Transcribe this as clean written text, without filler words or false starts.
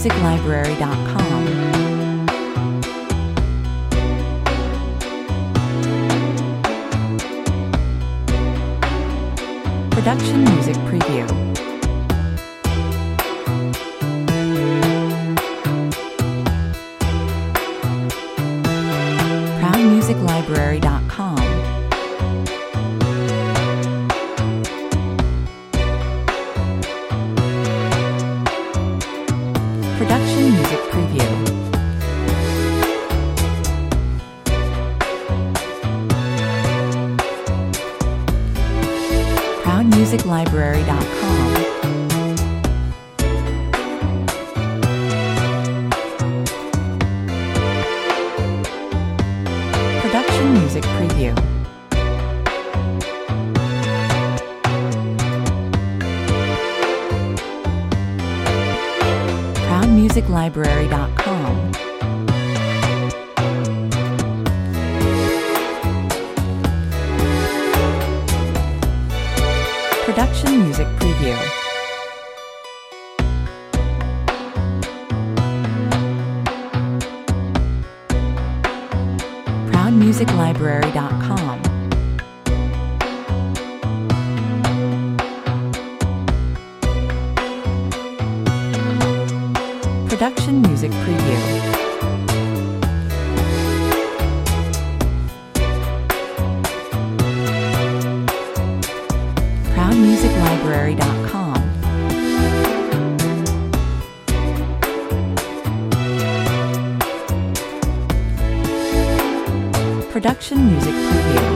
ProudMusicLibrary.com. Production Music Preview. ProudMusicLibrary.com. Production Music Preview. ProudMusicLibrary.com. Production Music Preview. ProudMusicLibrary.com. Production Music Preview. ProudMusicLibrary.com. Production Music Preview. ProudMusicLibrary.com. Production Music Preview.